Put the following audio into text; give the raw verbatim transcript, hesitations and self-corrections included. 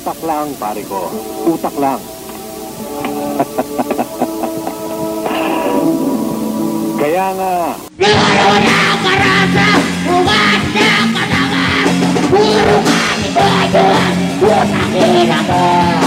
Utak lang, pare ko. Utak lang. Kaya nga... Siguro na karasa, bukas na katangan, puro kami doon, doon, doon, doon,